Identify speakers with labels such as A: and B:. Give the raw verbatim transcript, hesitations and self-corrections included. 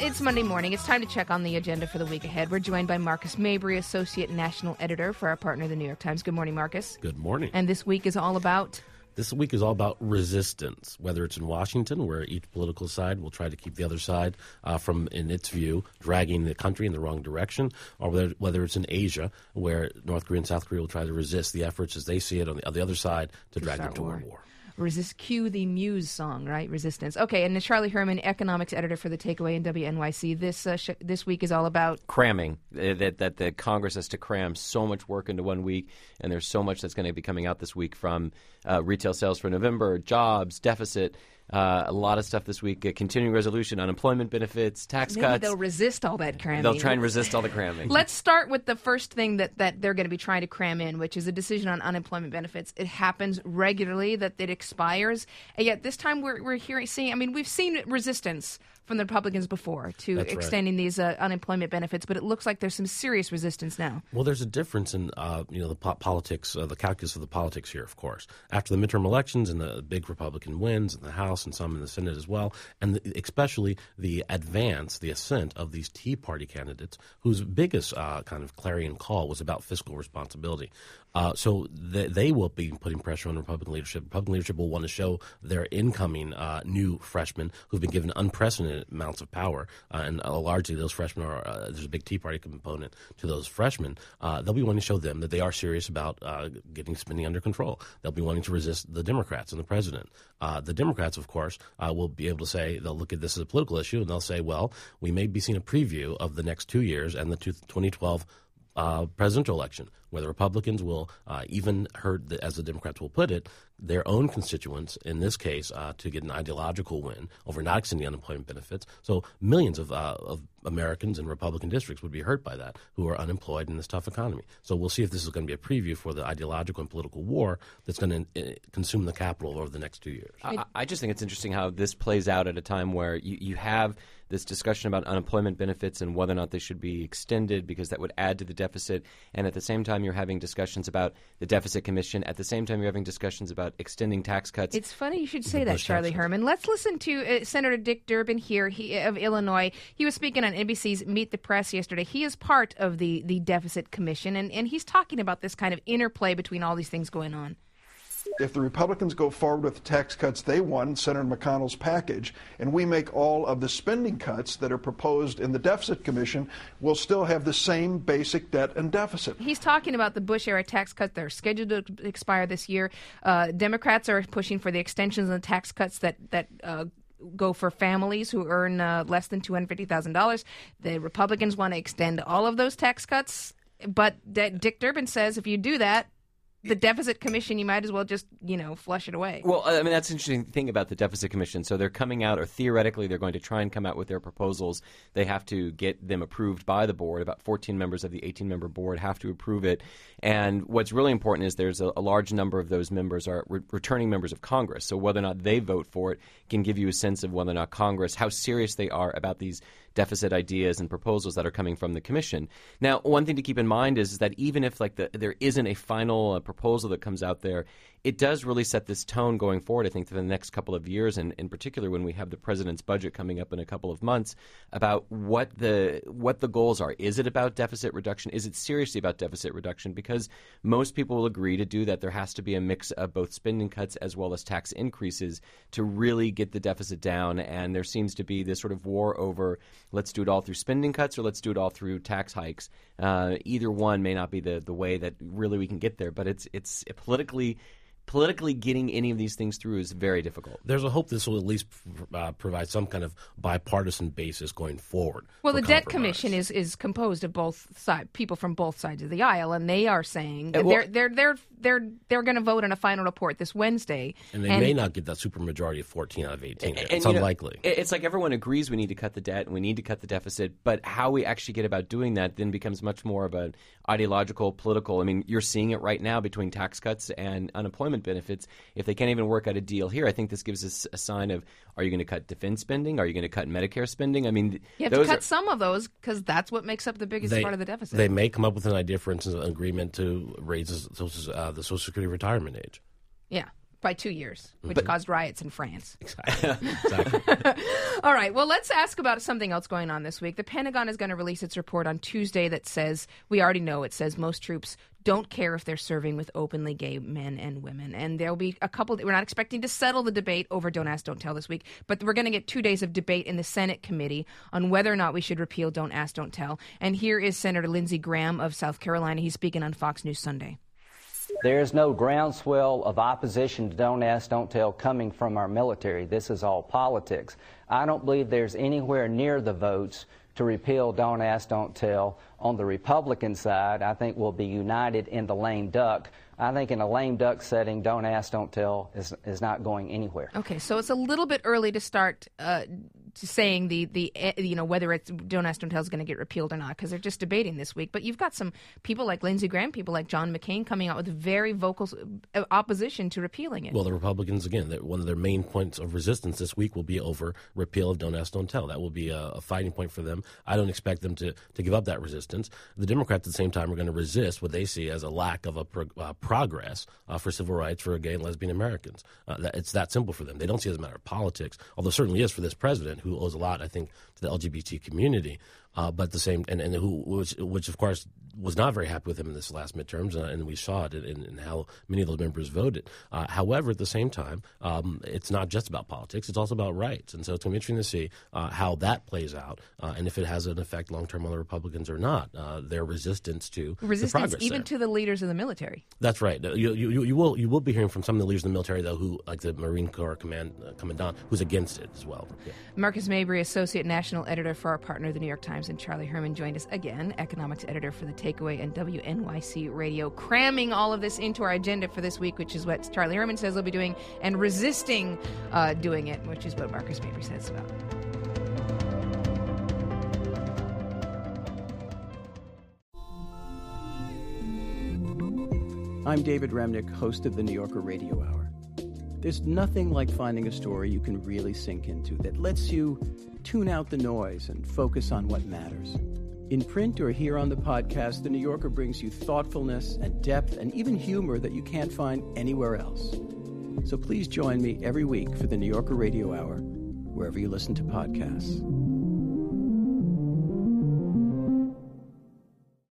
A: It's Monday morning. It's time to check on the agenda for the week ahead. We're joined by Marcus Mabry, Associate National Editor for our partner, the New York Times. Good morning, Marcus.
B: Good morning.
A: And this week is all about...
B: This week is all about resistance, whether it's in Washington, where each political side will try to keep the other side uh, from, in its view, dragging the country in the wrong direction, or whether, whether it's in Asia, where North Korea and South Korea will try to resist the efforts as they see it on the, on the other side to, to drag them to war. war.
A: Resist, cue the Muse song, right? Resistance. Okay, and Charlie Herman, economics editor for The Takeaway in W N Y C. This uh, sh- this week is all about
C: cramming. That that the Congress has to cram so much work into one week, and there's so much that's going to be coming out this week from uh, retail sales for November, jobs, deficit. Uh, a lot of stuff this week. A continuing resolution, unemployment benefits, tax
A: Maybe
C: cuts.
A: They'll resist all that cramming.
C: They'll try and resist all the cramming.
A: Let's start with the first thing that, that they're going to be trying to cram in, which is a decision on unemployment benefits. It happens regularly that it expires, and yet this time we're we're hearing, seeing. I mean, we've seen resistance from the Republicans before to
B: That's
A: extending
B: right.
A: these uh, unemployment benefits, but it looks like there's some serious resistance now.
B: Well, there's a difference in uh, you know the po- politics, uh, the calculus of the politics here. Of course, after the midterm elections and the big Republican wins in the House and some in the Senate as well, and the, especially the advance, the ascent of these Tea Party candidates, whose biggest uh, kind of clarion call was about fiscal responsibility. Uh, so th- they will be putting pressure on Republican leadership. Republican leadership will want to show their incoming uh, new freshmen who've been given unprecedented amounts of power, uh, and uh, largely those freshmen are, uh, there's a big Tea Party component to those freshmen. Uh, they'll be wanting to show them that they are serious about uh, getting spending under control. They'll be wanting to resist the Democrats and the president. Uh, the Democrats, of course, uh, will be able to say, they'll look at this as a political issue, and they'll say, well, we may be seeing a preview of the next two years and the two, twenty twelve Uh, presidential election, where the Republicans will uh, even hurt, the, as the Democrats will put it, their own constituents, in this case, uh, to get an ideological win over not extending unemployment benefits. So millions of, uh, of Americans in Republican districts would be hurt by that, who are unemployed in this tough economy. So we'll see if this is going to be a preview for the ideological and political war that's going to uh, consume the Capitol over the next two years.
C: I, I just think it's interesting how this plays out at a time where you, you have this discussion about unemployment benefits and whether or not they should be extended because that would add to the deficit. And at the same time, you're having discussions about the deficit commission. At the same time, you're having discussions about extending tax cuts.
A: It's funny you should say that, Charlie Herman. Let's listen to uh, Senator Dick Durbin here he, of Illinois. He was speaking on N B C's Meet the Press yesterday. He is part of the, the deficit commission, and, and he's talking about this kind of interplay between all these things going on.
D: If the Republicans go forward with the tax cuts they won, Senator McConnell's package, and we make all of the spending cuts that are proposed in the Deficit Commission, we'll still have the same basic debt and deficit.
A: He's talking about the Bush-era tax cuts that are scheduled to expire this year. Uh, Democrats are pushing for the extensions of the tax cuts that, that uh, go for families who earn uh, less than two hundred fifty thousand dollars. The Republicans want to extend all of those tax cuts, but D- Dick Durbin says if you do that, the Deficit Commission, you might as well just, you know, flush it away.
C: Well, I mean, that's the interesting thing about the Deficit Commission. So they're coming out, or theoretically they're going to try and come out with their proposals. They have to get them approved by the board. About fourteen members of the eighteen-member board have to approve it. And what's really important is there's a, a large number of those members are re- returning members of Congress. So whether or not they vote for it can give you a sense of whether or not Congress, how serious they are about these deficit ideas and proposals that are coming from the commission. Now, one thing to keep in mind is, is that even if like the, there isn't a final uh, proposal that comes out there, it does really set this tone going forward, I think, for the next couple of years, and in particular when we have the president's budget coming up in a couple of months, about what the what the goals are. Is it about deficit reduction? Is it seriously about deficit reduction? Because most people will agree to do that. There has to be a mix of both spending cuts as well as tax increases to really get the deficit down, and there seems to be this sort of war over let's do it all through spending cuts or let's do it all through tax hikes. Uh, either one may not be the, the way that really we can get there, but it's it's politically politically getting any of these things through is very difficult.
B: There's a hope this will at least uh, provide some kind of bipartisan basis going forward.
A: Well, the Debt
B: compromise.
A: Commission is, is composed of both side people from both sides of the aisle, and they are saying
C: Uh, well-
A: they're they're they're they're they're going to vote on a final report this Wednesday.
B: And they may not get that supermajority of fourteen out of eighteen.
C: And,
B: It's
C: you know,
B: unlikely.
C: it- it's like everyone agrees we need to cut the debt and we need to cut the deficit, but how we actually get about doing that then becomes much more of an ideological, political. I mean, you're seeing it right now between tax cuts and unemployment benefits. If they can't even work out a deal here, I think this gives us a sign of, are you going to cut defense spending? Are you going to cut Medicare spending? I mean,
A: You have
C: those
A: to cut
C: are,
A: some of those because that's what makes up the biggest
B: They,
A: part of the deficit.
B: they may come up with an idea, for instance, an agreement to raise the Social, uh, the Social Security retirement age.
A: yeah. By two years, which
C: But,
A: caused riots in France.
B: Exactly. exactly.
A: All right. Well, let's ask about something else going on this week. The Pentagon is going to release its report on Tuesday that says, we already know it says most troops don't care if they're serving with openly gay men and women. And there'll be a couple, we're not expecting to settle the debate over Don't Ask, Don't Tell this week, but we're going to get two days of debate in the Senate committee on whether or not we should repeal Don't Ask, Don't Tell. And here is Senator Lindsey Graham of South Carolina. He's speaking on Fox News Sunday.
E: There is no groundswell of opposition to Don't Ask, Don't Tell coming from our military. This is all politics. I don't believe there's anywhere near the votes to repeal Don't Ask, Don't Tell. On the Republican side, I think we'll be united in the lame duck. I think in a lame duck setting, Don't Ask, Don't Tell is, is not going anywhere.
A: Okay, so it's a little bit early to start uh, to saying the, the you know, whether it's Don't Ask, Don't Tell is going to get repealed or not, because they're just debating this week. But you've got some people like Lindsey Graham, people like John McCain coming out with very vocal opposition to repealing it.
B: Well, the Republicans, again, one of their main points of resistance this week will be over repeal of Don't Ask, Don't Tell. That will be a, a fighting point for them. I don't expect them to, to give up that resistance. The Democrats, at the same time, are going to resist what they see as a lack of a pro, uh, progress uh, for civil rights for gay and lesbian Americans. Uh, that, it's that simple for them. They don't see it as a matter of politics, although it certainly is for this president, who owes a lot, I think, to the L G B T community. Uh, but the same, and, and who, which, which of course was not very happy with him in this last midterms, uh, and we saw it in, in how many of those members voted. Uh, however, at the same time, um, it's not just about politics; it's also about rights, and so it's going to be interesting to see uh, how that plays out, uh, and if it has an effect long term on the Republicans or not. Uh, their resistance to
A: resistance,
B: the progress
A: even
B: there.
A: to the leaders of the military.
B: That's right. You, you, you will you will be hearing from some of the leaders of the military, though, who, like the Marine Corps command uh, commandant, who's against it as well. Yeah.
A: Marcus Mabry, associate national editor for our partner, the New York Times, and Charlie Herman joined us again, economics editor for The Takeaway and W N Y C Radio, cramming all of this into our agenda for this week, which is what Charlie Herman says they'll be doing, and resisting uh, doing it, which is what Marcus Mabry says about.
F: I'm David Remnick, host of the New Yorker Radio Hour. There's nothing like finding a story you can really sink into that lets you tune out the noise and focus on what matters. In print or here on the podcast, The New Yorker brings you thoughtfulness and depth and even humor that you can't find anywhere else. So please join me every week for the New Yorker Radio Hour, wherever you listen to podcasts.